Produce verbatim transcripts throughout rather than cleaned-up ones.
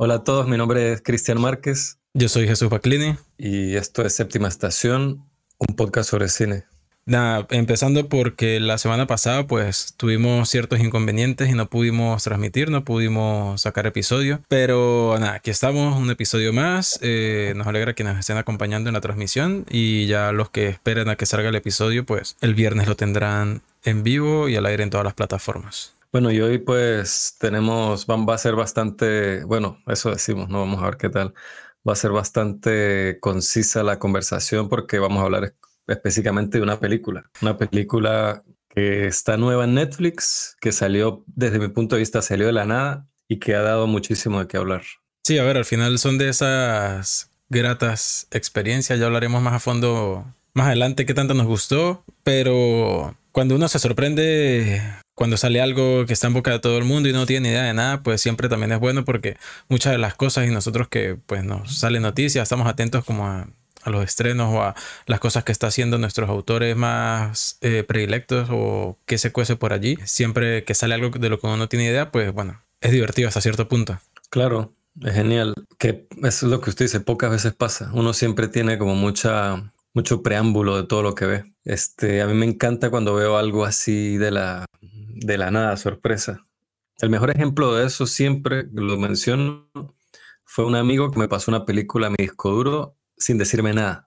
Hola a todos, mi nombre es Cristian Márquez Yo soy Jesús Baclini. y esto es Séptima Estación, un podcast sobre cine. Nada, empezando porque la semana pasada pues tuvimos ciertos inconvenientes y no pudimos transmitir, no pudimos sacar episodio. Pero nada, aquí estamos, un episodio más. Eh, nos alegra que nos estén acompañando en la transmisión y ya los que esperen a que salga el episodio pues el viernes lo tendrán en vivo y al aire en todas las plataformas. Bueno, y hoy pues tenemos, va, va a ser bastante, bueno, eso decimos, no vamos a ver qué tal. Va a ser bastante concisa la conversación porque vamos a hablar es- específicamente de una película. Una película que está nueva en Netflix, que salió, desde mi punto de vista, salió de la nada y que ha dado muchísimo de qué hablar. Sí, a ver, al final son de esas gratas experiencias. Ya hablaremos más a fondo más adelante qué tanto nos gustó, pero cuando uno se sorprende, cuando sale algo que está en boca de todo el mundo y no tiene idea de nada, pues siempre también es bueno porque muchas de las cosas y nosotros que pues nos salen noticias, estamos atentos como a, a los estrenos o a las cosas que está haciendo nuestros autores más eh, predilectos o qué se cuece por allí. Siempre que sale algo de lo que uno no tiene idea, pues bueno, es divertido hasta cierto punto. Claro, es genial. Que eso es lo que usted dice, pocas veces pasa. Uno siempre tiene como mucha, mucho preámbulo de todo lo que ve. Este, a mí me encanta cuando veo algo así de la, de la nada, sorpresa. El mejor ejemplo de eso siempre lo menciono fue un amigo que me pasó una película a mi disco duro sin decirme nada.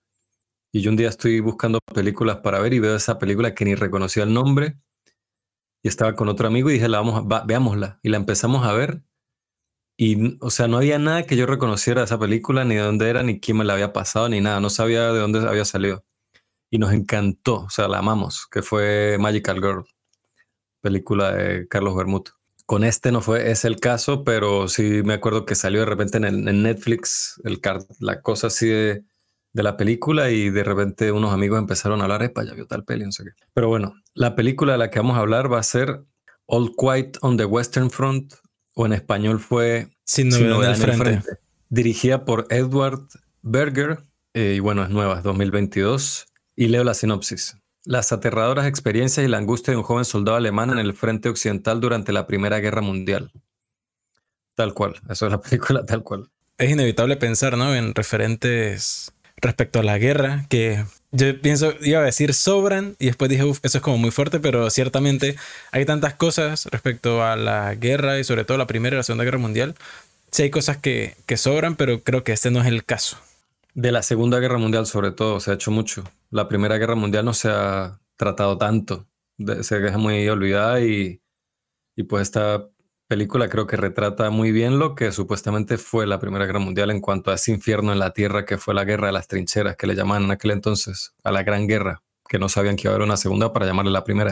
Y yo un día estoy buscando películas para ver y veo esa película que ni reconocía el nombre y estaba con otro amigo y dije, la vamos a- va- veámosla. Y la empezamos a ver. Y, o sea, no había nada que yo reconociera de esa película, ni de dónde era, ni quién me la había pasado, ni nada. No sabía de dónde había salido. Y nos encantó, o sea, la amamos, que fue Magical Girl, película de Carlos Bermúdez. Con este no fue, es el caso, pero sí me acuerdo que salió de repente en, el- en Netflix el, car- la cosa así de, de la película y de repente unos amigos empezaron a hablar, epa, ya vio tal peli, no sé qué. Pero bueno, la película de la que vamos a hablar va a ser All Quiet on the Western Front, o en español fue Sin Sin novedad en Novedad el en el frente. Frente, dirigida por Edward Berger, eh, y bueno, es nueva, es dos mil veintidós, y leo la sinopsis. Las aterradoras experiencias y la angustia de un joven soldado alemán en el frente occidental durante la Primera Guerra Mundial. Tal cual, eso es la película tal cual. Es inevitable pensar, ¿no? En referentes respecto a la guerra, que yo pienso, iba a decir sobran, y después dije, uff, eso es como muy fuerte, pero ciertamente hay tantas cosas respecto a la guerra y sobre todo la Primera y la Segunda Guerra Mundial. Sí hay cosas que, que sobran, pero creo que este no es el caso. De la Segunda Guerra Mundial sobre todo se ha hecho mucho. La Primera Guerra Mundial no se ha tratado tanto, de- se deja muy olvidada y, y pues esta película creo que retrata muy bien lo que supuestamente fue la Primera Guerra Mundial en cuanto a ese infierno en la tierra que fue la guerra de las trincheras que le llamaban en aquel entonces, a la Gran Guerra, que no sabían que iba a haber una segunda para llamarle la primera.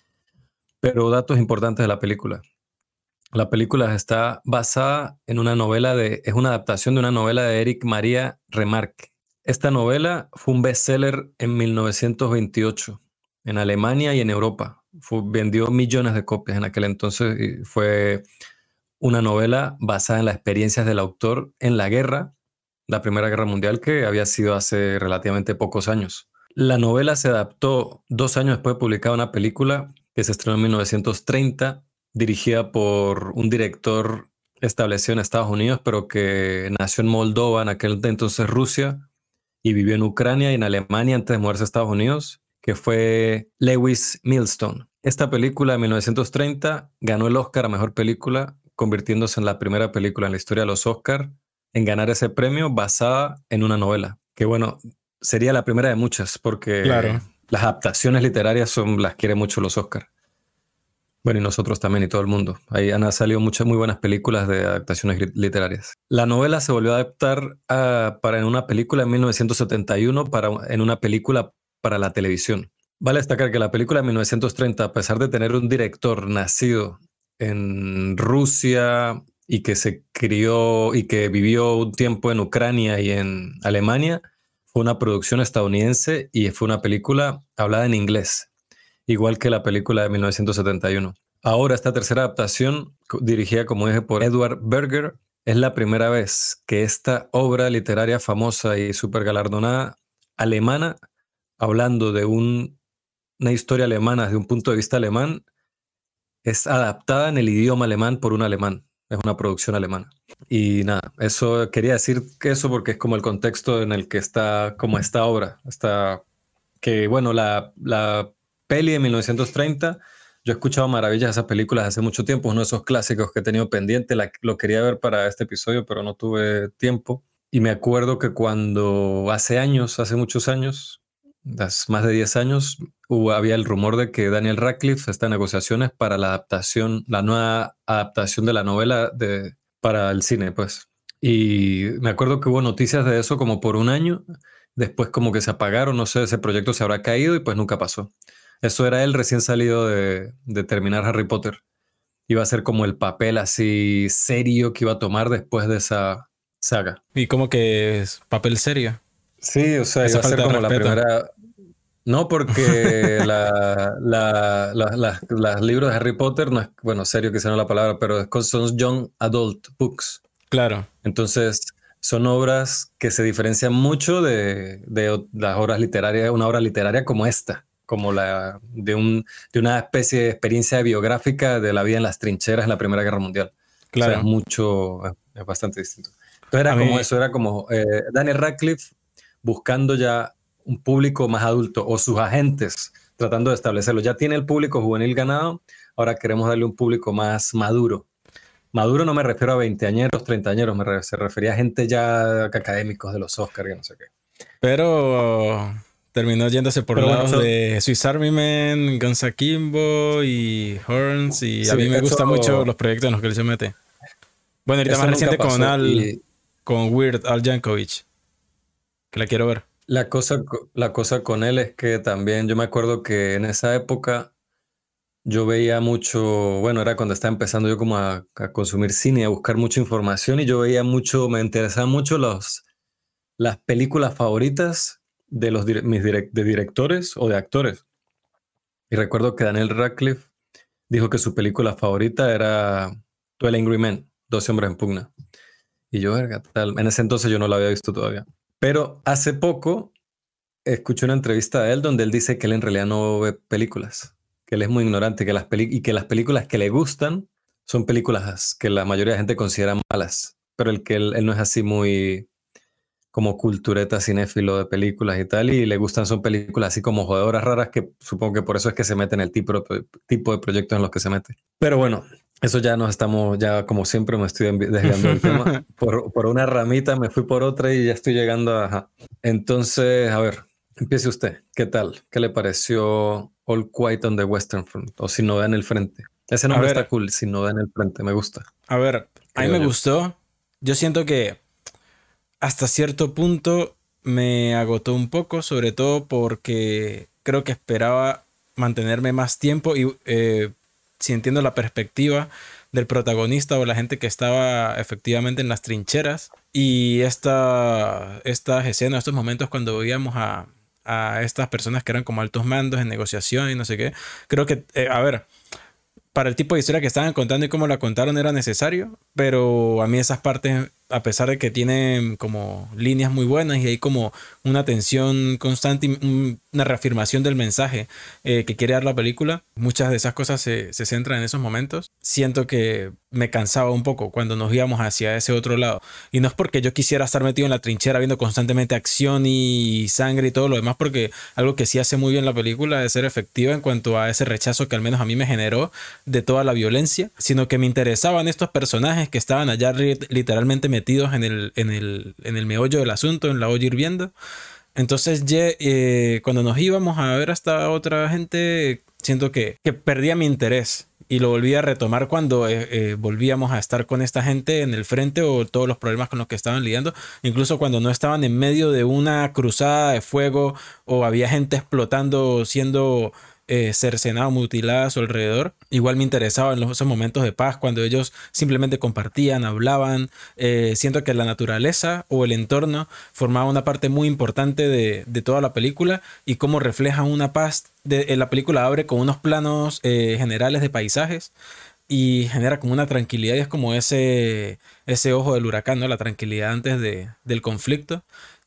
Pero datos importantes de la película. La película está basada en una novela de, es una adaptación de una novela de Eric Maria Remarque. Esta novela fue un bestseller en mil novecientos veintiocho en Alemania y en Europa. Fue- vendió millones de copias en aquel entonces y fue una novela basada en las experiencias del autor en la guerra, la Primera Guerra Mundial, que había sido hace relativamente pocos años. La novela se adaptó dos años después de publicar una película que se estrenó en mil novecientos treinta, dirigida por un director establecido en Estados Unidos, pero que nació en Moldova, en aquel entonces Rusia, y vivió en Ucrania y en Alemania antes de mudarse a Estados Unidos, que fue Lewis Milestone. Esta película de mil novecientos treinta ganó el Oscar a Mejor Película, convirtiéndose en la primera película en la historia de los Oscars en ganar ese premio basada en una novela. Que bueno, sería la primera de muchas, porque Claro. las adaptaciones literarias son, las quiere mucho los Oscars. Bueno, y nosotros también y todo el mundo. Ahí han salido muchas muy buenas películas de adaptaciones li- literarias. La novela se volvió a adaptar ah, para en una película en mil novecientos setenta y uno, para, en una película para la televisión. Vale destacar que la película de mil novecientos treinta, a pesar de tener un director nacido en Rusia y que se crió y que vivió un tiempo en Ucrania y en Alemania, fue una producción estadounidense y fue una película hablada en inglés, igual que la película de mil novecientos setenta y uno. Ahora, esta tercera adaptación, co- dirigida, como dije, por Edward Berger, es la primera vez que esta obra literaria famosa y súper galardonada alemana, hablando de un- una historia alemana desde un punto de vista alemán, es adaptada en el idioma alemán por un alemán. es una producción alemana. Y nada, eso quería decir que eso porque es como el contexto en el que está como esta obra. Está, que bueno, la, la peli de mil novecientos treinta, yo he escuchado maravillas de esas películas hace mucho tiempo, uno de esos clásicos que he tenido pendiente, la, lo quería ver para este episodio, pero no tuve tiempo. Y me acuerdo que cuando hace años, hace muchos años, más de diez años, hubo, había el rumor de que Daniel Radcliffe está en negociaciones para la adaptación, la nueva adaptación de la novela de, para el cine, pues. Y me acuerdo que hubo noticias de eso como por un año, después como que se apagaron, no sé, ese proyecto se habrá caído y pues nunca pasó. Eso era él recién salido de, de terminar Harry Potter. Iba a ser como el papel así serio que iba a tomar después de esa saga. Y como que es papel serio. Sí, o sea, Esa iba a ser falta de como la respeto. primera... No, porque la, la, la, la- los libros de Harry Potter, no es, bueno, serio que sea no la palabra, pero es- son young adult books. Claro. Entonces, son obras que se diferencian mucho de, de las obras literarias, una obra literaria como esta, como la de, un, de una especie de experiencia biográfica de la vida en las trincheras en la Primera Guerra Mundial. O sea, es Claro. mucho, es, es bastante distinto. Entonces A era como mí, eso, era como eh, Daniel Radcliffe buscando ya un público más adulto o sus agentes tratando de establecerlo. Ya tiene el público juvenil ganado, ahora queremos darle un público más maduro. Maduro no me refiero a veinteañeros, treintañeros, me re- se refería a gente ya académicos de los Oscars y no sé qué. pero terminó yéndose por Pero bueno, lados eso, de Swiss Army Man, Guns Akimbo y Horns. Y a sí, mí me gustan mucho eso, los proyectos en los que él se mete. Bueno, ahorita más eso nunca reciente con pasó. Al, Y con Weird Al Yankovic, que la quiero ver. la cosa, co- la cosa con él es que también yo me acuerdo que en esa época yo veía mucho, bueno, era cuando estaba empezando yo como a, a consumir cine, a buscar mucha información y yo veía mucho, me interesaban mucho los, las películas favoritas de los dire- mis direc- de directores o de actores. Y recuerdo que Daniel Radcliffe dijo que su película favorita era twelve Angry Men, doce hombres en pugna. Y yo, verga, tal. En ese entonces yo no la había visto todavía. Pero hace poco escuché una entrevista de él donde él dice que él en realidad no ve películas, que él es muy ignorante, que las peli- y que las películas que le gustan son películas que la mayoría de gente considera malas, pero el que él, él no es así muy como cultureta cinéfilo de películas y tal, y le gustan son películas así como jodedoras raras, que supongo que por eso es que se mete en el tipo de, tipo de proyectos en los que se mete. Pero bueno, eso ya nos estamos, ya como siempre me estoy envi- desviando del tema. Por, por una ramita me fui por otra y ya estoy llegando a... Ajá. Entonces, a ver, empiece usted. ¿Qué tal? ¿Qué le pareció All Quiet on the Western Front? O Sin Novedad en el Frente. Ese A nombre está ver, cool, Sin Novedad en el Frente, me gusta, a ver, a mí creo me yo. gustó. Yo siento que hasta cierto punto me agotó un poco, sobre todo porque creo que esperaba mantenerme más tiempo y eh, si entiendo la perspectiva del protagonista o la gente que estaba efectivamente en las trincheras y esta, estas escenas, estos momentos cuando veíamos a, a estas personas que eran como altos mandos en negociación y no sé qué, creo que, eh, a ver, para el tipo de historia que estaban contando y cómo la contaron era necesario, pero a mí esas partes, a pesar de que tienen como líneas muy buenas y hay como una tensión constante y un- una reafirmación del mensaje eh, que quiere dar la película, muchas de esas cosas se, se centran en esos momentos. Siento que me cansaba un poco cuando nos íbamos hacia ese otro lado. Y no es porque yo quisiera estar metido en la trinchera viendo constantemente acción y sangre y todo lo demás, porque algo que sí hace muy bien la película es ser efectiva en cuanto a ese rechazo que al menos a mí me generó de toda la violencia, sino que me interesaban estos personajes que estaban allá ri- literalmente metidos en el, en el, en el meollo del asunto, en la olla hirviendo. Entonces, ye- eh, cuando nos íbamos a ver hasta otra gente, siento que, que perdía mi interés y lo volví a retomar cuando eh, eh, volvíamos a estar con esta gente en el frente o todos los problemas con los que estaban lidiando, incluso cuando no estaban en medio de una cruzada de fuego o había gente explotando, siendo eh, cercenada o mutilada a su alrededor. Igual me interesaba en los, esos momentos de paz cuando ellos simplemente compartían, hablaban. Eh, siento que la naturaleza o el entorno formaba una parte muy importante de, de toda la película y cómo refleja una paz. De, eh, la película abre con unos planos eh, generales de paisajes y genera como una tranquilidad y es como ese, ese ojo del huracán, ¿no? La tranquilidad antes de, del conflicto.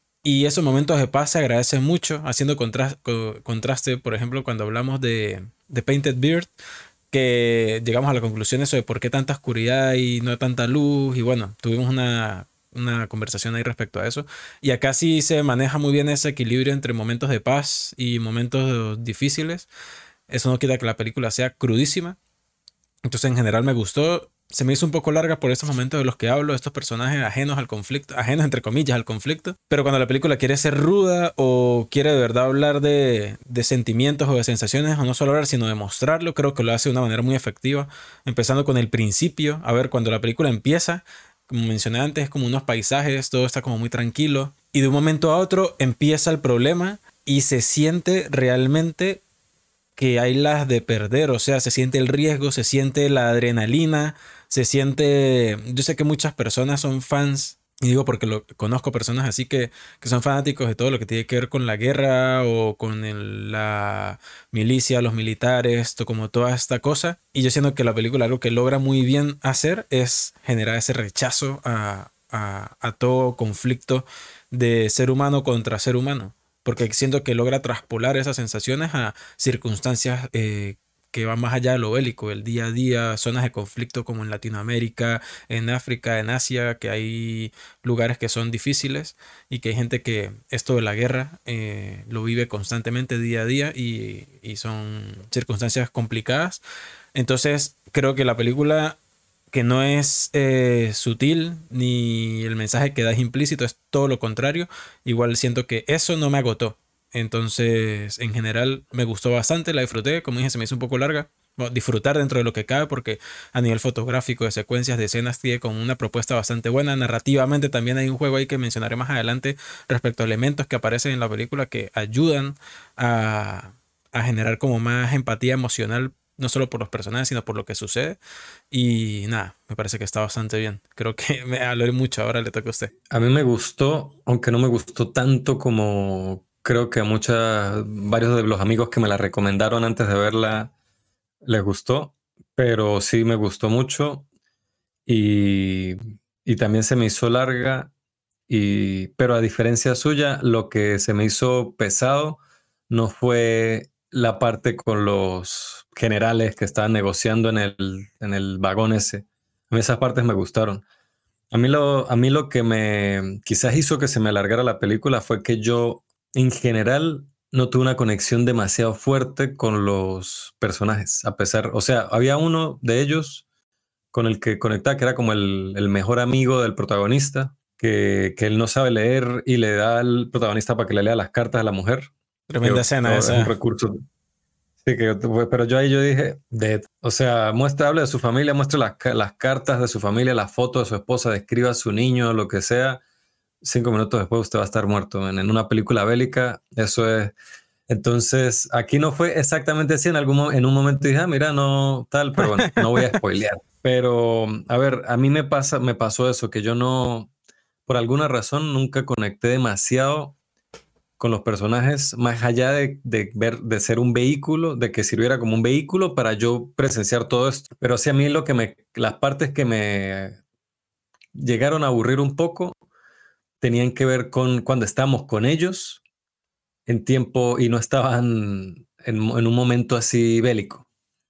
Y esos momentos de paz se agradecen mucho, haciendo contras- co- contraste, por ejemplo, cuando hablamos de, de Painted Beard. que llegamos a la conclusión eso de por qué tanta oscuridad y no tanta luz. Y bueno, tuvimos una, una conversación ahí respecto a eso. Y acá sí se maneja muy bien ese equilibrio entre momentos de paz y momentos difíciles. Eso no quita que la película sea crudísima. Entonces, en general me gustó. Se me hizo un poco larga por estos momentos de los que hablo, estos personajes ajenos al conflicto, ajenos entre comillas al conflicto. Pero cuando la película quiere ser ruda o quiere de verdad hablar de, de sentimientos o de sensaciones, o no solo hablar, sino demostrarlo, creo que lo hace de una manera muy efectiva. Empezando con el principio. A ver, cuando la película empieza, como mencioné antes, es como unos paisajes, todo está como muy tranquilo. Y de un momento a otro empieza el problema y se siente realmente que hay las de perder, o sea, se siente el riesgo, se siente la adrenalina, se siente... Yo sé que muchas personas son fans, y digo porque lo, conozco personas así que, que son fanáticos de todo lo que tiene que ver con la guerra o con el- la milicia, los militares, to- como toda esta cosa. Y yo siento que la película algo que logra muy bien hacer es generar ese rechazo a, a, a todo conflicto de ser humano contra ser humano. Porque siento que logra traspolar esas sensaciones a circunstancias eh, que van más allá de lo bélico, el día a día, zonas de conflicto como en Latinoamérica, en África, en Asia, que hay lugares que son difíciles y que hay gente que esto de la guerra eh, lo vive constantemente día a día y, y son circunstancias complicadas. Entonces, creo que la película que no es eh, sutil ni el mensaje que da es implícito, es todo lo contrario. Igual siento que eso no me agotó. Entonces, en general, me gustó bastante, la disfruté. Como dije, se me hizo un poco larga. Bueno, disfrutar dentro de lo que cabe, porque a nivel fotográfico, de secuencias, de escenas, tiene como una propuesta bastante buena. Narrativamente también hay un juego ahí que mencionaré más adelante respecto a elementos que aparecen en la película que ayudan a, a generar como más empatía emocional, no solo por los personajes, sino por lo que sucede. Y nada, me parece que está bastante bien. Creo que me hablé mucho, ahora le toca a usted. A mí me gustó, aunque no me gustó tanto como creo que a muchas, varios de los amigos que me la recomendaron antes de verla les gustó, pero sí me gustó mucho y, y también se me hizo larga, y, pero a diferencia suya, lo que se me hizo pesado no fue la parte con los generales que estaban negociando en el, en el vagón ese. A mí esas partes me gustaron. A mí lo, a mí lo que me quizás hizo que se me alargara la película fue que yo en general no tuve una conexión demasiado fuerte con los personajes, a pesar, o sea, había uno de ellos con el que conectaba, que era como el, el mejor amigo del protagonista, que, que él no sabe leer y le da al protagonista para que le lea las cartas a la mujer, que Tremenda escena es un esa. recurso. Sí, que yo- pero yo ahí yo dije, de, o sea, muestra, hable de su familia, muestre las, ca- las cartas de su familia, las fotos de su esposa, describa a su niño, lo que sea. Cinco minutos después usted va a estar muerto. En, en una película bélica, eso es. Entonces, aquí no fue exactamente así. En algún mo- en un momento dije, ah, mira, no tal, pero bueno, no voy a spoilear. Pero, a ver, a mí me pasa, me pasó eso, que yo no, por alguna razón, nunca conecté demasiado con los personajes, más allá de, de ver, de ser un vehículo, de que sirviera como un vehículo para yo presenciar todo esto. Pero sí, a mí lo que me, las partes que me llegaron a aburrir un poco tenían que ver con cuando estábamos con ellos en tiempo y no estaban en, en un momento así bélico.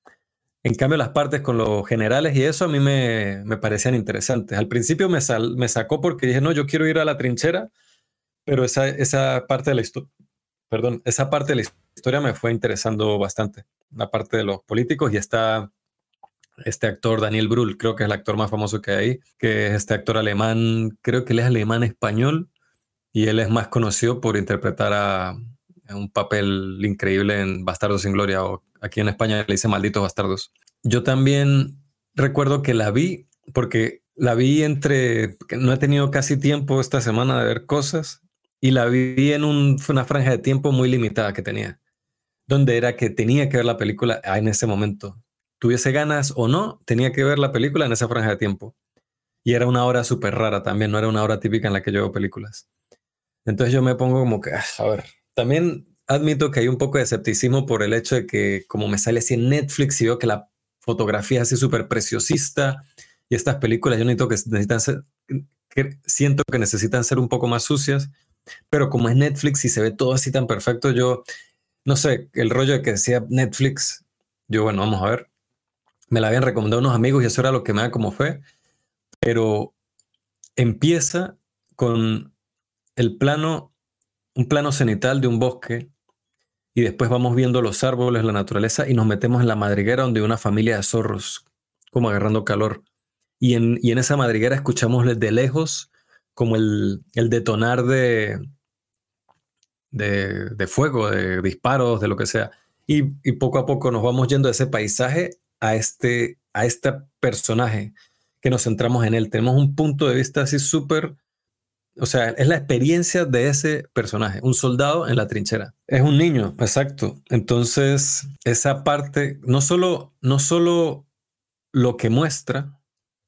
En cambio, las partes con los generales y eso a mí me, me parecían interesantes. Al principio me, sal, me sacó porque dije, no, yo quiero ir a la trinchera, pero esa, esa parte de la historia, perdón, esa parte de la historia me fue interesando bastante, la parte de los políticos, y está este actor Daniel Brühl, creo que es el actor más famoso que hay ahí, que es este actor alemán, creo que él es alemán español, y él es más conocido por interpretar a, a un papel increíble en Bastardos sin Gloria, o aquí en España le dice Malditos Bastardos. Yo también recuerdo que la vi porque la vi entre, no he tenido casi tiempo esta semana de ver cosas, y la vi en un, una franja de tiempo muy limitada que tenía, donde era que tenía que ver la película en ese momento. Tuviese ganas o no, tenía que ver la película en esa franja de tiempo. Y era una hora súper rara también, no era una hora típica en la que yo veo películas. Entonces yo me pongo como que, ah, a ver, también admito que hay un poco de escepticismo por el hecho de que como me sale así en Netflix y veo que la fotografía es así súper preciosista, y estas películas yo necesito que necesitan ser, que siento que necesitan ser un poco más sucias, pero como es Netflix y se ve todo así tan perfecto, yo no sé, el rollo de que decía Netflix, yo bueno, vamos a ver. me la habían recomendado unos amigos y eso era lo que me da como fe, pero empieza con el plano, un plano cenital de un bosque y después vamos viendo los árboles, la naturaleza y nos metemos en la madriguera donde hay una familia de zorros como agarrando calor. Y en, y en esa madriguera escuchamos de lejos como el, el detonar de, de, de fuego, de disparos, de lo que sea. Y, y poco a poco nos vamos yendo de ese paisaje a este, a este personaje que nos centramos en él. Tenemos un punto de vista así súper, o sea, es la experiencia de ese personaje, un soldado en la trinchera. Es un niño, exacto. Entonces, esa parte, no solo, no solo lo que muestra,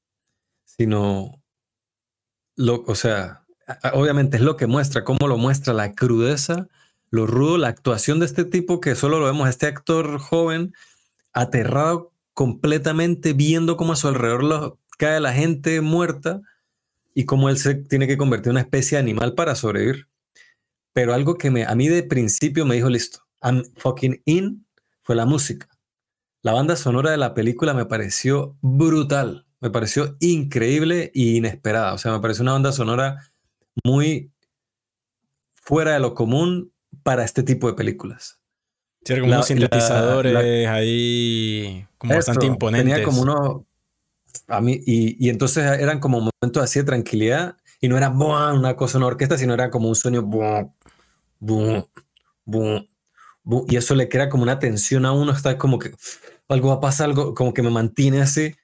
sino, lo, o sea, obviamente es lo que muestra, cómo lo muestra, la crudeza, lo rudo, la actuación de este tipo que solo lo vemos, este actor joven, aterrado completamente, viendo cómo a su alrededor lo, cae la gente muerta y cómo él se tiene que convertir en una especie de animal para sobrevivir. Pero algo que me, a mí de principio me dijo, listo, I'm fucking in, fue la música. La banda sonora de la película me pareció brutal, me pareció increíble e inesperada. O sea, me pareció una banda sonora muy fuera de lo común para este tipo de películas. Sí, como unos La, la, sintetizadores la, ahí como bastante eso, tenía como imponentes. uno, a mí, y, y entonces eran como momentos así de tranquilidad y no era ¡buah! Una cosa, una orquesta, sino era como un sueño ¡buah! ¡Buah! ¡Buah! ¡Buah! Y eso le crea como una tensión a uno, está como que algo va a pasar, algo como que me mantiene así.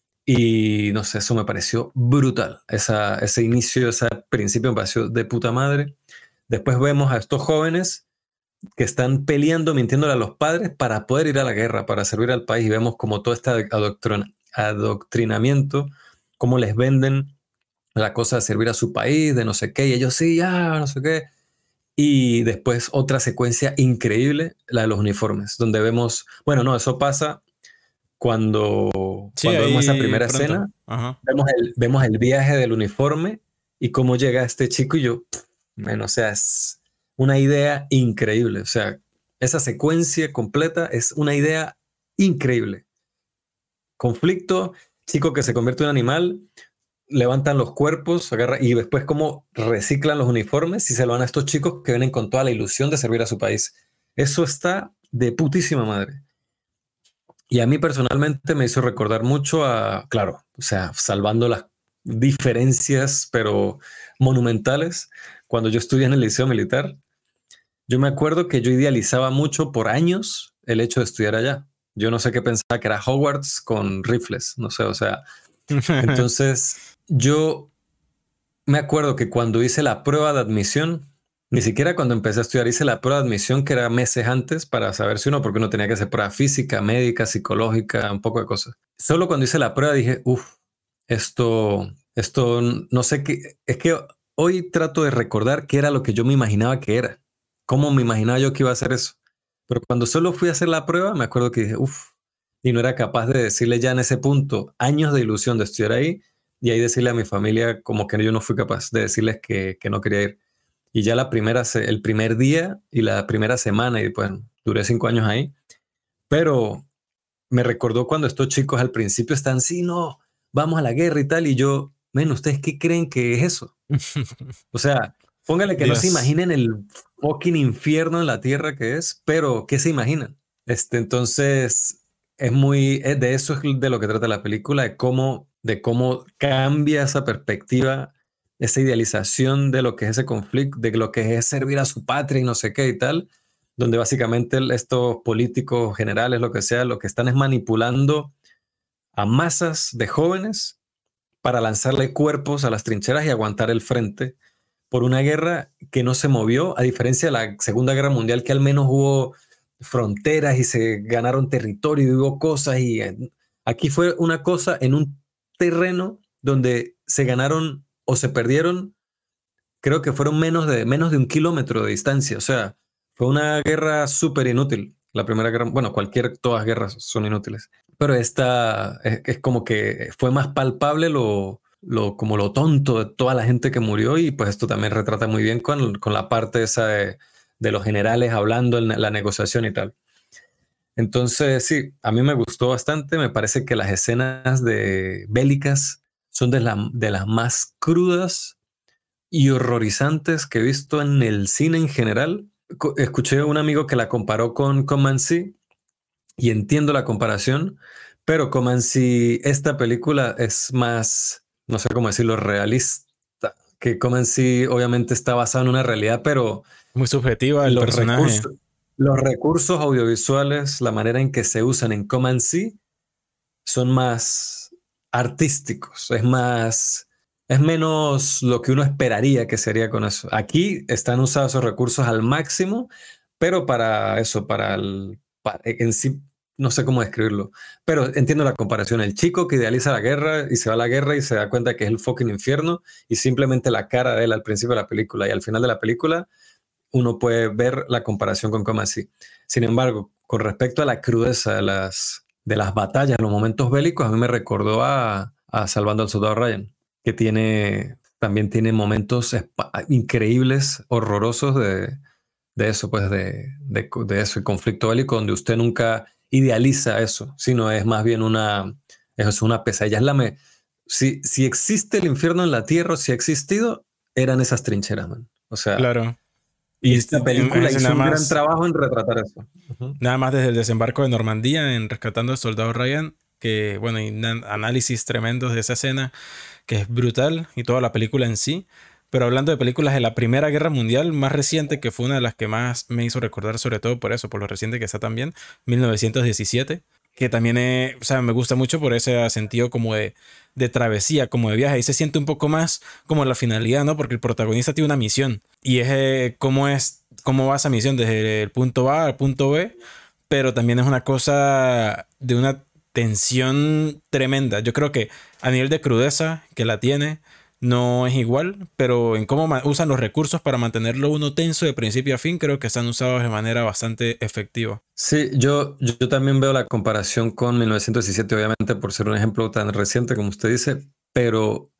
Y no sé, eso me pareció brutal. Esa, ese inicio, ese principio me pareció de puta madre. Después vemos a estos jóvenes que están peleando, mintiéndole a los padres para poder ir a la guerra, para servir al país. Y vemos como todo este adoctrina, adoctrinamiento, cómo les venden la cosa de servir a su país, de no sé qué, y ellos sí, ya, no sé qué. Y después otra secuencia increíble, la de los uniformes, donde vemos, bueno, no, eso pasa cuando, Sí, cuando vemos esa ahí primera pronto. escena, Ajá. vemos el, vemos el viaje del uniforme y cómo llega este chico y yo, bueno, o sea, es una idea increíble. O sea, esa secuencia completa es una idea increíble. Conflicto, chico que se convierte en un animal, levantan los cuerpos, agarra, y después cómo reciclan los uniformes y se lo dan a estos chicos que vienen con toda la ilusión de servir a su país. Eso está de putísima madre. Y a mí personalmente me hizo recordar mucho a, claro, o sea, salvando las diferencias, pero monumentales, cuando yo estudié en el liceo militar, yo me acuerdo que yo idealizaba mucho por años el hecho de estudiar allá. Yo no sé qué pensaba que era Hogwarts con rifles, no sé, o sea, entonces yo me acuerdo que cuando hice la prueba de admisión, ni siquiera cuando empecé a estudiar hice la prueba de admisión que era meses antes para saber si uno, porque uno tenía que hacer prueba física, médica, psicológica, un poco de cosas. Solo cuando hice la prueba dije, uff, esto, esto, no sé qué, es que hoy trato de recordar qué era lo que yo me imaginaba que era, cómo me imaginaba yo que iba a hacer eso. Pero cuando solo fui a hacer la prueba, me acuerdo que dije, uff, y no era capaz de decirle ya en ese punto años de ilusión de estudiar ahí y ahí decirle a mi familia como que yo no fui capaz de decirles que, que no quería ir. Y ya la primera, el primer día y la primera semana, y pues duré cinco años ahí, pero me recordó cuando estos chicos al principio están, sí, no, vamos a la guerra y tal, y yo, men, ¿ustedes qué creen que es eso? O sea, póngale que no se Dios. imaginen el fucking infierno en la tierra que es, pero ¿qué se imaginan? Este, entonces, es muy, es de eso es de lo que trata la película, de cómo, de cómo cambia esa perspectiva, esa idealización de lo que es ese conflicto, de lo que es servir a su patria y no sé qué y tal, donde básicamente estos políticos generales, lo que sea, lo que están es manipulando a masas de jóvenes para lanzarle cuerpos a las trincheras y aguantar el frente por una guerra que no se movió, a diferencia de la Segunda Guerra Mundial, que al menos hubo fronteras y se ganaron territorio y hubo cosas. Y aquí fue una cosa en un terreno donde se ganaron o se perdieron, creo que fueron menos de, menos de un kilómetro de distancia. O sea, fue una guerra súper inútil. La primera guerra, bueno, cualquier, todas guerras son inútiles. Pero esta es, es como que fue más palpable lo, lo, como lo tonto de toda la gente que murió y pues esto también retrata muy bien con, con la parte esa de, de los generales hablando en la negociación y tal. Entonces, sí, a mí me gustó bastante. Me parece que las escenas de bélicas son de, la, de las más crudas y horrorizantes que he visto en el cine en general. Co- Escuché a un amigo que la comparó con Comanche y entiendo la comparación, pero Comanche, esta película es más, no sé cómo decirlo, realista. Que Comanche obviamente está basado en una realidad, pero Muy subjetiva el los personaje. recursos, los recursos audiovisuales, la manera en que se usan en Comanche son más artísticos, es más, es menos lo que uno esperaría que sería con eso. Aquí están usados esos recursos al máximo, pero para eso, para el, pa- en sí, no sé cómo describirlo, pero entiendo la comparación. El chico que idealiza la guerra y se va a la guerra y se da cuenta que es el fucking infierno y simplemente la cara de él al principio de la película y al final de la película uno puede ver la comparación con Comanche. Sin embargo, con respecto a la crudeza de las, de las batallas, los momentos bélicos, a mí me recordó a, a Salvando al Soldado Ryan, que tiene, también tiene momentos espa- increíbles, horrorosos de, de eso, pues de, de, de eso, el conflicto bélico, donde usted nunca idealiza eso, sino es más bien una, es una pesadilla. Es la me, si, si existe el infierno en la tierra, o si ha existido, eran esas trincheras, man. O sea, Claro. y Y esta película imagínense hizo nada un gran más, trabajo en retratar eso. Ujú. nada más desde el desembarco de Normandía en Rescatando al Soldado Ryan, que bueno, y na- análisis tremendos de esa escena, que es brutal, y toda la película en sí. Pero hablando de películas de la Primera Guerra Mundial, más reciente, que fue una de las que más me hizo recordar, sobre todo por eso, por lo reciente que está también, mil novecientos diecisiete, que también eh, o sea, me gusta mucho por ese sentido como de, de travesía, como de viaje, y se siente un poco más como la finalidad, ¿no? Porque el protagonista tiene una misión, y es eh, cómo es, cómo va esa misión desde el punto A al punto B, pero también es una cosa de una tensión tremenda. Yo creo que a nivel de crudeza que la tiene, no es igual, pero en cómo ma- usan los recursos para mantenerlo uno tenso de principio a fin, creo que están usados de manera bastante efectiva. Sí, yo, yo también veo la comparación con mil novecientos diecisiete, obviamente por ser un ejemplo tan reciente como usted dice, pero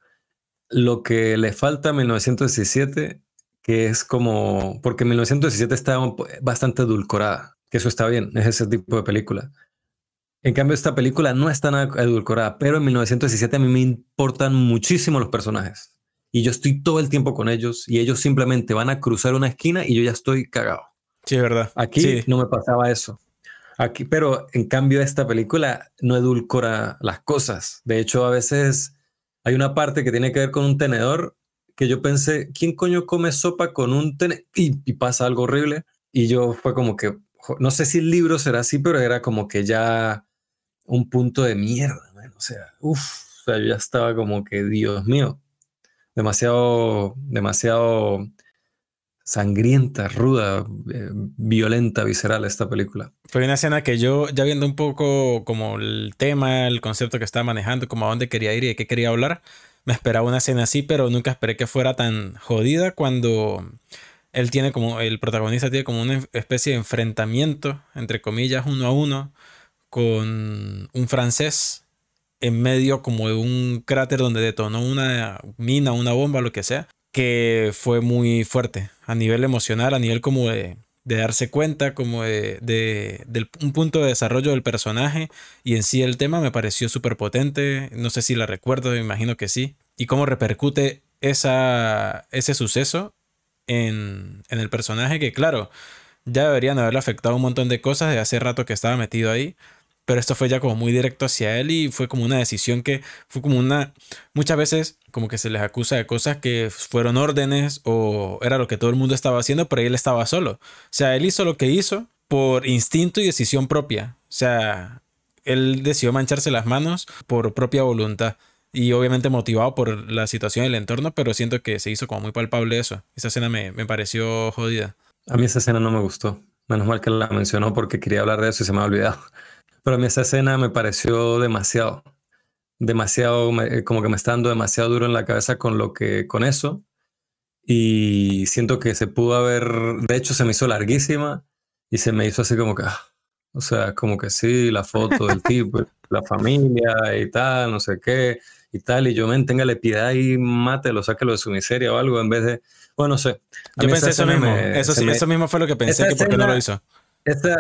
lo que le falta a mil novecientos diecisiete, que es como, porque mil novecientos diecisiete está un po- bastante edulcorada, que eso está bien, es ese tipo de película. En cambio, esta película no está nada edulcorada, pero en mil novecientos diecisiete a mí me importan muchísimo los personajes. Y yo estoy todo el tiempo con ellos y ellos simplemente van a cruzar una esquina y yo ya estoy cagado. Sí, es verdad. Aquí Sí, no me pasaba eso. Aquí, pero en cambio esta película no edulcora las cosas. De hecho, a veces hay una parte que tiene que ver con un tenedor que yo pensé, ¿quién coño come sopa con un tenedor? Y, y pasa algo horrible. Y yo fue como que, jo- no sé si el libro será así, pero era como que ya un punto de mierda, man. O sea, uff, o sea, yo ya estaba como que, Dios mío, demasiado, demasiado sangrienta, ruda, eh, violenta, visceral esta película. fue una escena que yo, ya viendo un poco como el tema, el concepto que estaba manejando, como a dónde quería ir y de qué quería hablar, me esperaba una escena así, pero nunca esperé que fuera tan jodida cuando él tiene como, el protagonista tiene como una especie de enfrentamiento, entre comillas, uno a uno, con un francés en medio como de un cráter donde detonó una mina, una bomba, lo que sea, que fue muy fuerte a nivel emocional, a nivel como de, de darse cuenta, como de, de- del un punto de desarrollo del personaje y en sí el tema me pareció súper potente, no sé si la recuerdo, me imagino que sí, y cómo repercute esa, ese suceso en, en el personaje que claro, ya deberían haberle afectado un montón de cosas de hace rato que estaba metido ahí. Pero esto fue ya como muy directo hacia él y fue como una decisión que fue como una... Muchas veces como que se les acusa de cosas que fueron órdenes o era lo que todo el mundo estaba haciendo, pero él estaba solo. O sea, él hizo lo que hizo por instinto y decisión propia. O sea, él decidió mancharse las manos por propia voluntad. Y obviamente motivado por la situación del entorno, pero siento que se hizo como muy palpable eso. Esa escena me, me pareció jodida. A mí esa escena no me gustó. Menos mal que la mencionó porque quería hablar de eso y se me ha olvidado. Pero a mí esa escena me pareció demasiado, demasiado, me- como que me está dando demasiado duro en la cabeza con lo que, con eso. Y siento que se pudo haber, de hecho se me hizo larguísima y se me hizo así como que, ah, o sea, como que sí, la foto del tipo, la familia y tal, no sé qué y tal. Y yo, men, téngale piedad y mátelo, sáquelo de su miseria o algo en vez de, bueno, no sé. A Yo mí esa pensé eso escena mismo. me, Eso se sí, me, eso mismo fue lo que pensé esa que por qué no lo escena, hizo. esa,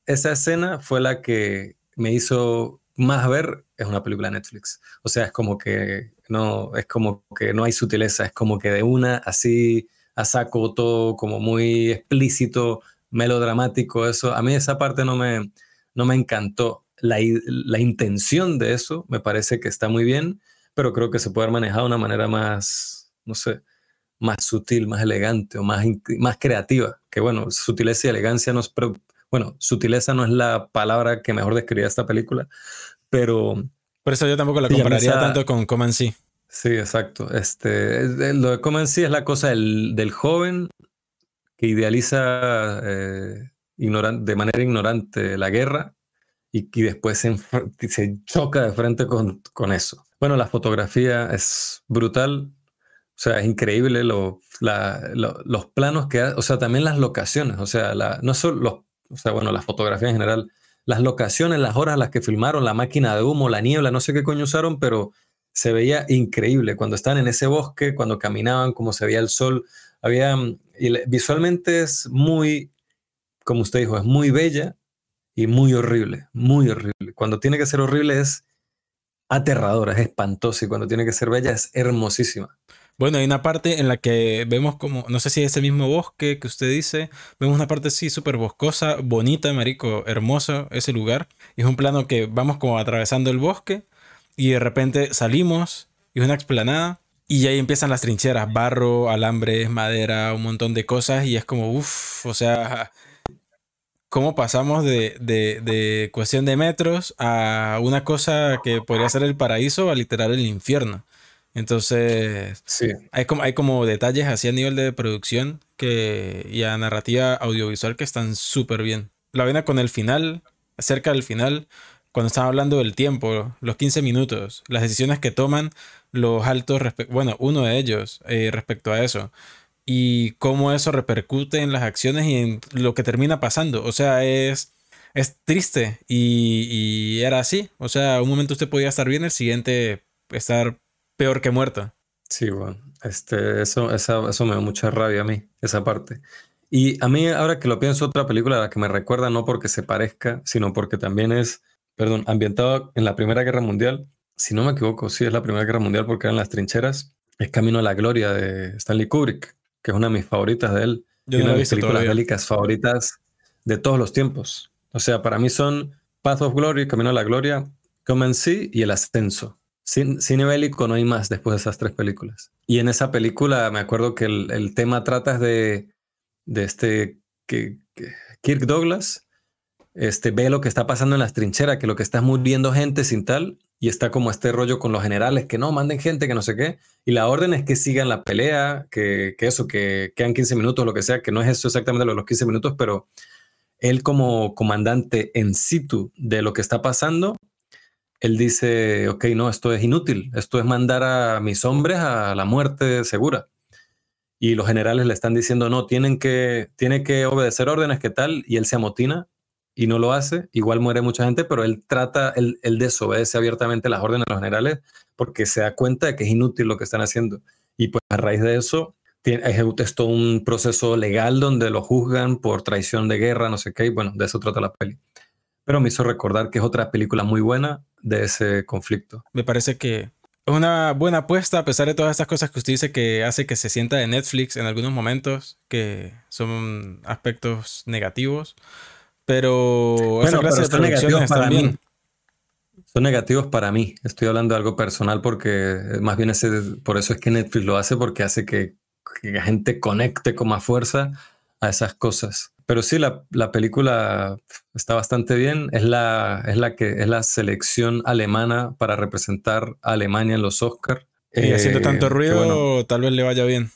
esa escena fue la que me hizo más ver, es una película de Netflix. O sea, es como que no, es como que no hay sutileza, es como que de una así a saco todo como muy explícito, melodramático, eso. A mí esa parte no me, no me encantó. La, la intención de eso me parece que está muy bien, pero creo que se puede haber manejado de una manera más, no sé, más sutil, más elegante o más, más creativa. Que bueno, sutileza y elegancia no es, bueno, sutileza no es la palabra que mejor describía esta película, pero Por eso yo tampoco la sí, a mí compararía esa, tanto con Comanche. sí, exacto. Este, lo de Coman sí es la cosa del, del joven que idealiza eh, ignoran, de manera ignorante la guerra y, y después se, se choca de frente con, con eso. Bueno, la fotografía es brutal. O sea, es increíble lo, la, lo, los planos que hace, o sea, también las locaciones, o sea, la, no solo los, o sea, bueno, la fotografía en general, las locaciones, las horas a las que filmaron, la máquina de humo, la niebla, no sé qué coño usaron, pero se veía increíble cuando estaban en ese bosque, cuando caminaban, cómo se veía el sol, había, y le, visualmente es muy, como usted dijo, es muy bella y muy horrible, muy horrible. Cuando tiene que ser horrible es aterradora, es espantosa y cuando tiene que ser bella es hermosísima. Bueno, hay una parte en la que vemos como, no sé si es ese mismo bosque que usted dice, vemos una parte así súper boscosa, bonita, marico, hermoso ese lugar. Y es un plano que vamos como atravesando el bosque y de repente salimos y es una explanada y ahí empiezan las trincheras, barro, alambres, madera, un montón de cosas y es como, uff, o sea, ¿cómo pasamos de, de, de cuestión de metros a una cosa que podría ser el paraíso a literal el infierno? Entonces, Sí, hay como, hay como detalles así a nivel de producción que, y a narrativa audiovisual que están súper bien. La vaina con el final, cerca del final, cuando están hablando del tiempo, los quince minutos, las decisiones que toman los altos, bueno, uno de ellos eh, respecto a eso, y cómo eso repercute en las acciones y en lo que termina pasando. O sea, es, es triste y, y era así. O sea, un momento usted podía estar bien, el siguiente estar peor que muerto. sí, bueno, este, eso, esa- eso me da mucha rabia a mí, esa parte. Y a mí, ahora que lo pienso, otra película a la que me recuerda, no porque se parezca, sino porque también es, perdón, ambientado en la Primera Guerra Mundial. Si no me equivoco, sí es la Primera Guerra Mundial porque eran las trincheras. Es Camino a la Gloria de Stanley Kubrick, que es una de mis favoritas de él Yo y no una lo he de mis visto películas todavía. bélicas favoritas de todos los tiempos. O sea, para mí son Path of Glory, Camino a la Gloria, Come and See y El Ascenso. Cin- cine bélico no hay más después de esas tres películas. Y en esa película me acuerdo que el, el tema trata de, de este que, que Kirk Douglas este, ve lo que está pasando en las trincheras, que lo que está es muriendo gente sin tal, y está como este rollo con los generales, que no, manden gente, que no sé qué, y la orden es que sigan la pelea, que, que eso, que quedan quince minutos, lo que sea, que no es eso exactamente lo de los quince minutos, pero él como comandante en situ de lo que está pasando, él dice, ok, no, esto es inútil, esto es mandar a mis hombres a la muerte segura. Y los generales le están diciendo, no, tienen que, tiene que obedecer órdenes, ¿qué tal? Y él se amotina y no lo hace. Igual muere mucha gente, pero él trata, él, él desobedece abiertamente las órdenes de los generales porque se da cuenta de que es inútil lo que están haciendo. Y pues a raíz de eso, tiene, es todo un proceso legal donde lo juzgan por traición de guerra, no sé qué, y bueno, de eso trata la peli. Pero me hizo recordar que es otra película muy buena de ese conflicto. Me parece que es una buena apuesta, a pesar de todas estas cosas que usted dice que hace que se sienta de Netflix en algunos momentos, que son aspectos negativos. Pero esa Bueno, clase pero de son producciones negativos están para bien. mí. Son negativos para mí. Estoy hablando de algo personal porque eh, más bien ese, por eso es que Netflix lo hace, porque hace que, que la gente conecte con más fuerza a esas cosas. Pero sí, la, la película está bastante bien. Es la, es la que es la selección alemana para representar a Alemania en los Oscars. Y haciendo Eh, tanto que bueno, ruido, tal vez le vaya bien.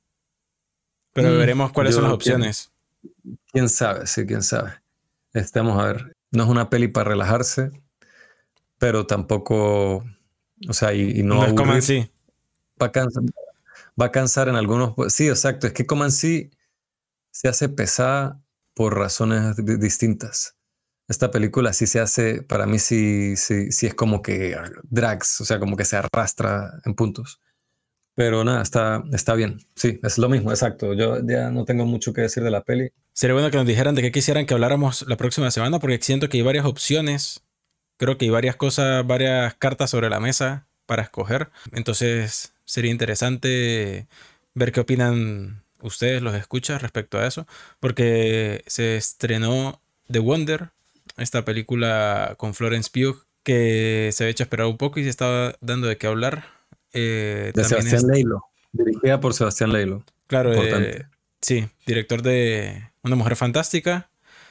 Pero mm, veremos cuáles son las yo quién, opciones. quién sabe, sí, quién sabe. Este, vamos a ver. No es una peli para relajarse, pero tampoco, o sea, y, y no No es como aburrir. así. Va a cansar, va a cansar en algunos. Sí, exacto. Es que Comanche se hace pesada por razones di- distintas. Esta película sí se hace, para mí sí, sí, sí es como que drags, o sea, como que se arrastra en puntos. Pero nada, está, está bien. Sí, es lo mismo, exacto. Yo ya no tengo mucho que decir de la peli. Sería bueno que nos dijeran de qué quisieran que habláramos la próxima semana, porque siento que hay varias opciones. Creo que hay varias cosas, varias cartas sobre la mesa para escoger. Entonces sería interesante ver qué opinan ustedes, los escuchas, respecto a eso. Porque se estrenó The Wonder, esta película con Florence Pugh, que se había hecho esperar un poco y se estaba dando de qué hablar. Eh, De también Sebastián es, Leilo, dirigida por Sebastián Leilo. claro, eh, Importante. sí, director de Una Mujer Fantástica,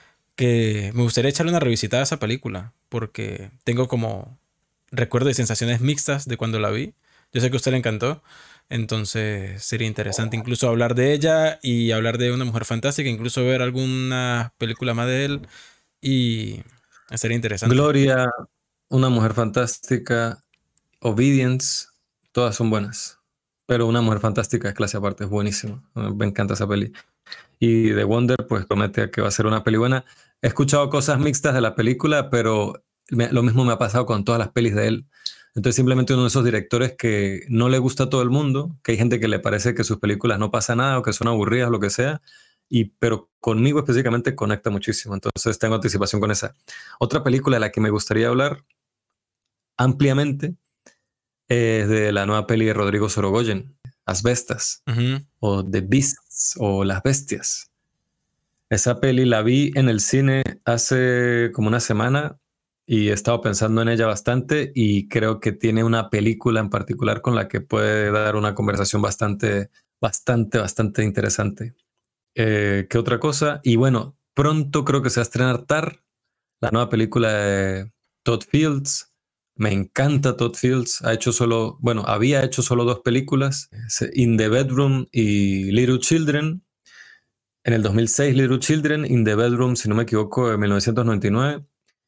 que me gustaría echarle una revisitada a esa película, porque tengo como recuerdos y sensaciones mixtas de cuando la vi. Yo sé que a usted le encantó, entonces sería interesante incluso hablar de ella y hablar de Una Mujer Fantástica, incluso ver alguna película más de él y sería interesante. Gloria, Una Mujer Fantástica, Obedience, todas son buenas. Pero Una Mujer Fantástica es clase aparte, es buenísima. Me encanta esa peli. Y The Wonder, pues promete que va a ser una peli buena. He escuchado cosas mixtas de la película, pero me- lo mismo me ha pasado con todas las pelis de él. Entonces simplemente uno de esos directores que no le gusta a todo el mundo, que hay gente que le parece que sus películas no pasa nada o que son aburridas, lo que sea, y, pero conmigo específicamente conecta muchísimo. Entonces tengo anticipación con esa. Otra película de la que me gustaría hablar ampliamente es de la nueva peli de Rodrigo Sorogoyen, Asbestas, Ujú. o The Beasts, o Las Bestias. Esa peli la vi en el cine hace como una semana y he estado pensando en ella bastante y creo que tiene una película en particular con la que puede dar una conversación bastante, bastante, bastante interesante. Eh, ¿qué otra cosa? Y bueno, pronto creo que se va a estrenar Tar, la nueva película de Todd Fields. Me encanta Todd Fields. Ha hecho solo, bueno, había hecho solo dos películas, In the Bedroom y Little Children. En el dos mil seis, Little Children, In the Bedroom, si no me equivoco, en mil novecientos noventa y nueve.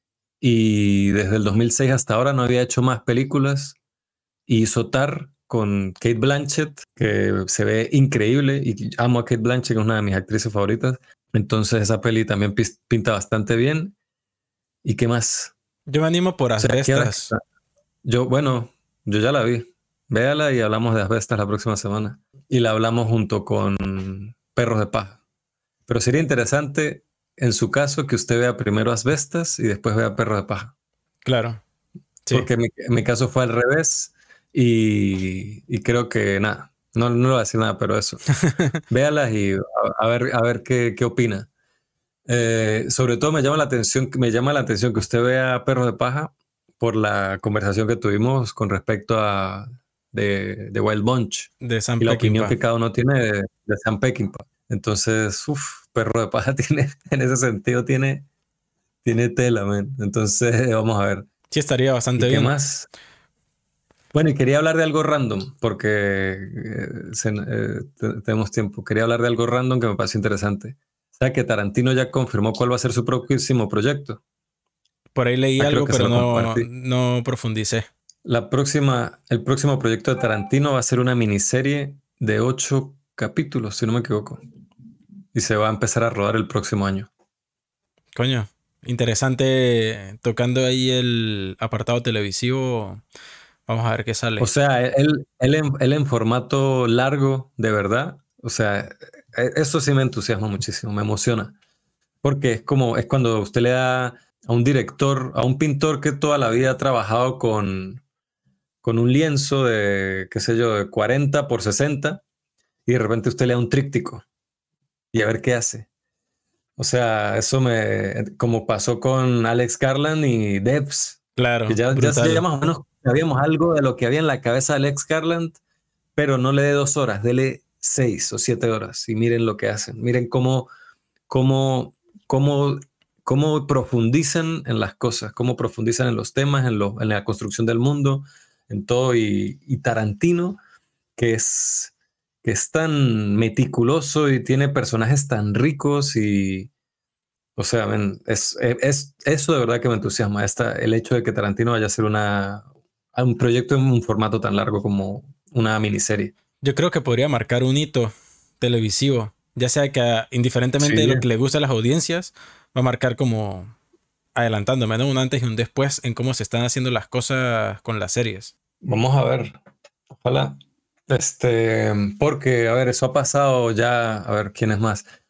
Y desde el dos mil seis hasta ahora no había hecho más películas. Y hizo Tar con Kate Blanchett, que se ve increíble. Y amo a Kate Blanchett, que es una de mis actrices favoritas. Entonces esa peli también pis- pinta bastante bien. ¿Y qué más? Yo me animo por O sea, ¿qué hora Asbestas. está? Yo, bueno, yo ya la vi. Véala y hablamos de Asbestas la próxima semana. Y la hablamos junto con Perros de Paja. Pero sería interesante, en su caso, que usted vea primero Asbestas y después vea Perros de Paja. Claro, sí. Porque en mi, en mi caso fue al revés y, y creo que nada, no, no le voy a decir nada, pero eso. Véalas y a, a ver, a ver qué, qué opina. Eh, sobre todo me llama la atención, me llama la atención que usted vea Perros de Paja por la conversación que tuvimos con respecto a de, de Wild Bunch De Sam y la opinión Peckinpah. que cada uno tiene de, de Sam Peckinpah. Entonces, uff, Perro de Paja tiene, en ese sentido, tiene, tiene tela, man. Entonces, vamos a ver. Sí, estaría bastante ¿Y qué bien. más? Bueno, y quería hablar de algo random, porque eh, se- eh, te- tenemos tiempo. Quería hablar de algo random que me pareció interesante. O sea, que Tarantino ya confirmó cuál va a ser su próximo proyecto. Por ahí leí Ah, creo algo, que se pero lo no, compartí. no profundicé. La próxima, el próximo proyecto de Tarantino va a ser una miniserie de ocho capítulos, si no me equivoco. Y se va a empezar a rodar el próximo año. Coño, interesante tocando ahí el apartado televisivo. Vamos a ver qué O sale. sea, él, él, en, él en formato largo, de verdad. O sea, e- eso sí me entusiasma muchísimo, me emociona. Porque es como, es cuando usted le da a un director, a un pintor que toda la vida ha trabajado con, con un lienzo de, qué sé yo, de cuarenta por sesenta y de repente usted le da un tríptico y a ver qué hace. O sea, eso me, como pasó con Alex Garland y Debs, que Claro, ya, ya, ya brutal. más o menos sabíamos algo de lo que había en la cabeza de Alex Garland, pero no le dé dos horas, dele seis o siete horas y miren lo que hacen. Miren cómo, cómo, cómo, cómo profundizan en las cosas, cómo profundizan en los temas, en, lo, en la construcción del mundo, en todo. Y, y Tarantino, que es, que es tan meticuloso y tiene personajes tan ricos y, o sea, men, es, es, eso de verdad que me entusiasma, esta, el hecho de que Tarantino vaya a hacer una, un proyecto en un formato tan largo como una miniserie. Yo creo que podría marcar un hito televisivo, ya sea que ah, indiferentemente de Sí, lo que le guste a las audiencias, va a marcar como adelantándome, ¿no? Un antes y un después en cómo se están haciendo las cosas con las series. vamos a ver. Ojalá. Este, porque, a ver, eso ha pasado ya. A ver, ¿quién es más?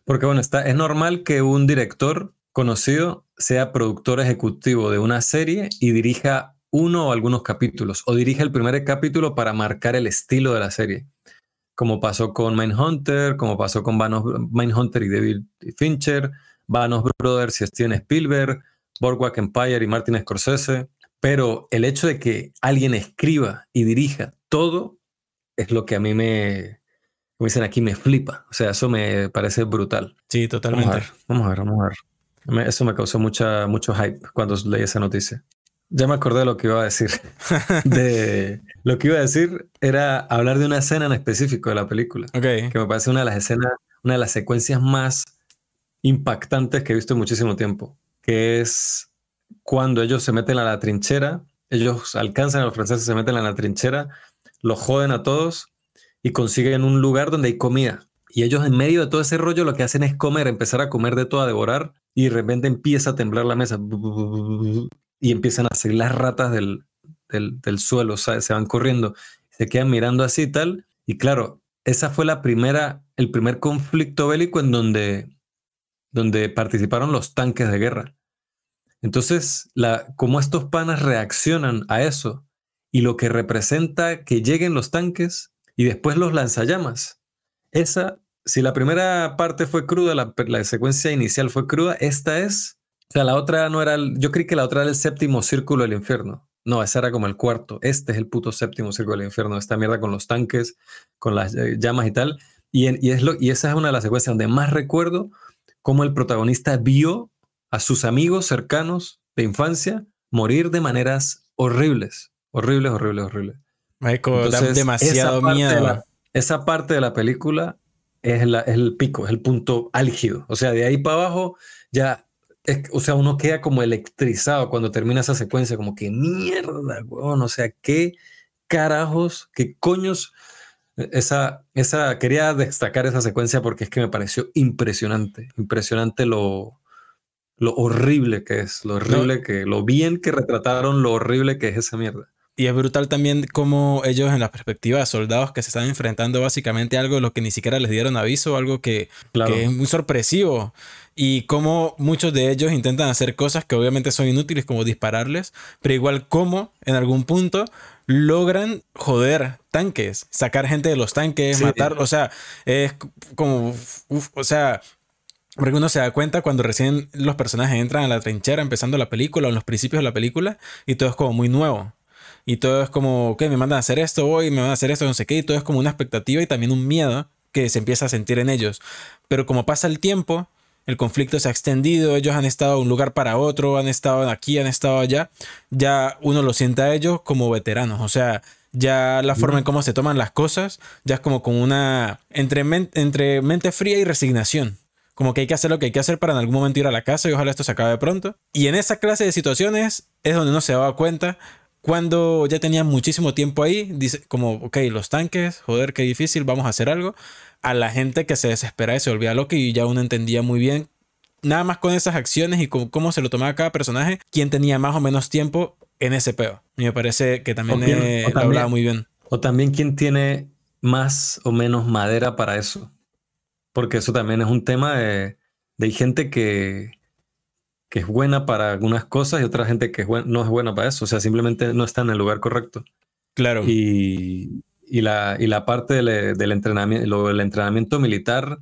Porque bueno, está, es normal que un director conocido sea productor ejecutivo de una serie y dirija uno o algunos capítulos, o dirija el primer capítulo para marcar el estilo de la serie, como pasó con Mindhunter, como pasó con Vanos, Mindhunter y David Fincher, Vanos Brothers y Steven Spielberg, Boardwalk Empire y Martin Scorsese. Pero el hecho de que alguien escriba y dirija todo es lo que a mí me, como dicen aquí, me flipa. O sea, eso me parece brutal. Sí, Vamos a totalmente. ver, vamos a ver, vamos a ver. Me- eso me causó mucha, mucho hype cuando leí esa noticia. Ya me acordé de lo que iba a decir. De, lo que iba a decir era hablar de una escena en específico de la película, Ok. que me parece una de las escenas, una de las secuencias más impactantes que he visto en muchísimo tiempo, que es cuando ellos se meten a la trinchera, ellos alcanzan a los franceses, se meten a la trinchera, los joden a todos y consiguen un lugar donde hay comida. Y ellos en medio de todo ese rollo lo que hacen es comer, empezar a comer de todo, a devorar, y de repente empieza a temblar la mesa y empiezan a salir las ratas del, del, del suelo, o sea, se van corriendo, se quedan mirando así y tal. Y claro, esa fue la primera, el primer conflicto bélico en donde, donde participaron los tanques de guerra. Entonces, la, cómo estos panas reaccionan a eso y lo que representa que lleguen los tanques y después los lanzallamas. Esa, si la primera parte fue cruda, la, la secuencia inicial fue cruda, esta es, o sea, la otra no era, el, yo creí que la otra era el séptimo círculo del infierno. No, ese era como el cuarto. Este es el puto séptimo círculo del infierno. Esta mierda con los tanques, con las eh, llamas y tal. Y, en, y, es lo, y esa es una de las secuencias donde más recuerdo cómo el protagonista vio a sus amigos cercanos de infancia morir de maneras horribles, horribles, horribles, horribles. Michael, da Entonces, esa demasiado parte de miedo. la, esa parte de la película es, la, es el pico, es el punto álgido. O sea, de ahí para abajo ya, es, o sea, uno queda como electrizado cuando termina esa secuencia, como que mierda, weón, o sea, qué carajos, qué coños. Esa, esa, quería destacar esa secuencia porque es que me pareció impresionante, impresionante lo, lo horrible que es, lo No, horrible que, lo bien que retrataron lo horrible que es esa mierda. y es brutal también cómo ellos en la perspectiva de soldados que se están enfrentando básicamente a algo de lo que ni siquiera les dieron aviso, algo que, que es Claro. muy sorpresivo. Y cómo muchos de ellos intentan hacer cosas que obviamente son inútiles como dispararles, pero igual cómo en algún punto logran joder tanques, sacar gente de los tanques, Sí, matar, o sea, es como, uf, o sea... Porque uno se da cuenta cuando recién los personajes entran a la trinchera empezando la película o en los principios de la película y todo es como muy nuevo. Y todo es como, ok, me mandan a hacer esto hoy, me van a hacer esto, no sé qué. Y todo es como una expectativa y también un miedo que se empieza a sentir en ellos. Pero como pasa el tiempo, el conflicto se ha extendido, ellos han estado de un lugar para otro, han estado aquí, han estado allá. Ya uno lo siente a ellos como veteranos. O sea, ya la forma en cómo se toman las cosas, ya es como con una, entre, men entre mente fría y resignación. Como que hay que hacer lo que hay que hacer para en algún momento ir a la casa y ojalá esto se acabe pronto. Y en esa clase de situaciones es donde uno se daba cuenta cuando ya tenía muchísimo tiempo ahí, dice como, ok, los tanques, joder, qué difícil, vamos a hacer algo. A la gente que se desespera y se volvía loca y ya uno entendía muy bien, nada más con esas acciones y con cómo se lo tomaba cada personaje, quién tenía más o menos tiempo en ese peo. Y me parece que también, O, quién, o, eh, lo hablaba también, muy bien. o también quién tiene más o menos madera para eso. Porque eso también es un tema de, de hay gente que, que es buena para algunas cosas y otra gente que es buen- no es buena para eso. O sea, simplemente no está en el lugar correcto. Claro, Y, y, la, y la parte del, del entrenamiento, lo del entrenamiento militar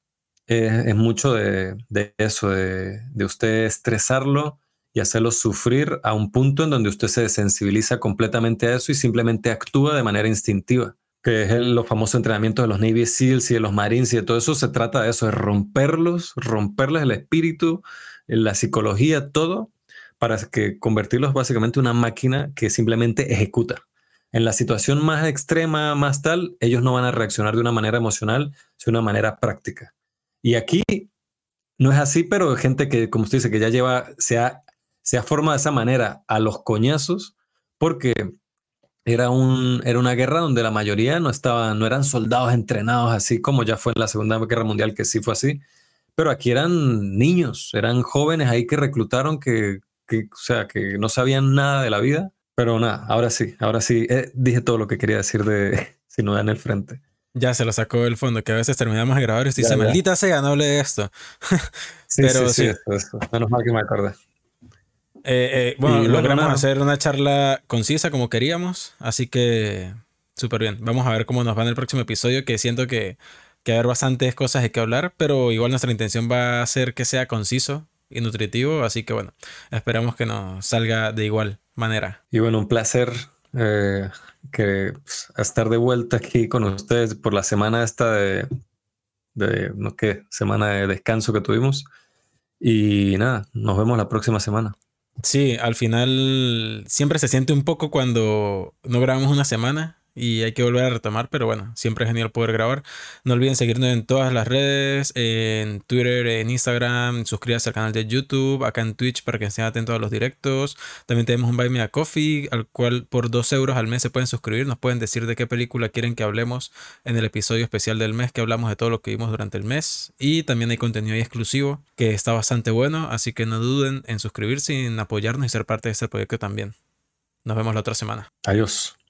es, es mucho de, de eso, de, de usted estresarlo y hacerlo sufrir a un punto en donde usted se desensibiliza completamente a eso y simplemente actúa de manera instintiva, que es el, los famosos entrenamientos de los Navy SEALs y de los Marines y de todo eso. Se trata de eso, de romperlos, romperles el espíritu, la psicología, todo, para que convertirlos básicamente en una máquina que simplemente ejecuta. En la situación más extrema, más tal, ellos no van a reaccionar de una manera emocional, sino de una manera práctica. Y aquí no es así, pero hay gente que, como usted dice, que ya lleva, se ha, se ha formado de esa manera a los coñazos, porque era, un, era una guerra donde la mayoría no estaban, no eran soldados entrenados así como ya fue en la Segunda Guerra Mundial, que sí fue así, pero aquí eran niños, eran jóvenes ahí que reclutaron que, que, o sea, que no sabían nada de la vida. Pero nada, ahora sí, ahora sí, eh, dije todo lo que quería decir de Sin Nudez en el Frente. Ya se lo sacó del fondo, que a veces terminamos de grabar y usted Ya, dice, ya. maldita sea, no hable de esto. Sí, sí, Pero sí, sí, eso, eso. Menos mal que me acordé. eh, eh, bueno, Y bueno, logramos nada. hacer una charla concisa como queríamos, así que súper bien. Vamos a ver cómo nos va en el próximo episodio, que siento que, que va a haber bastantes cosas de que hablar, pero igual nuestra intención va a ser que sea conciso y nutritivo, así que bueno, esperamos que nos salga de igual manera. Y bueno, un placer eh, que pues, estar de vuelta aquí con ustedes por la semana esta de, de no qué, semana de descanso que tuvimos. Y nada, nos vemos la próxima semana. Sí, al final siempre se siente un poco cuando no grabamos una semana y hay que volver a retomar, pero bueno, siempre es genial poder grabar. No olviden seguirnos en todas las redes, en Twitter, en Instagram, suscríbanse al canal de YouTube, acá en Twitch para que estén atentos a los directos. También tenemos un Buy Me a Coffee, al cual por dos euros al mes se pueden suscribir. Nos pueden decir de qué película quieren que hablemos en el episodio especial del mes, que hablamos de todo lo que vimos durante el mes. Y también hay contenido ahí exclusivo que está bastante bueno, así que no duden en suscribirse y en apoyarnos y ser parte de este proyecto también. Nos vemos la otra semana. Adiós.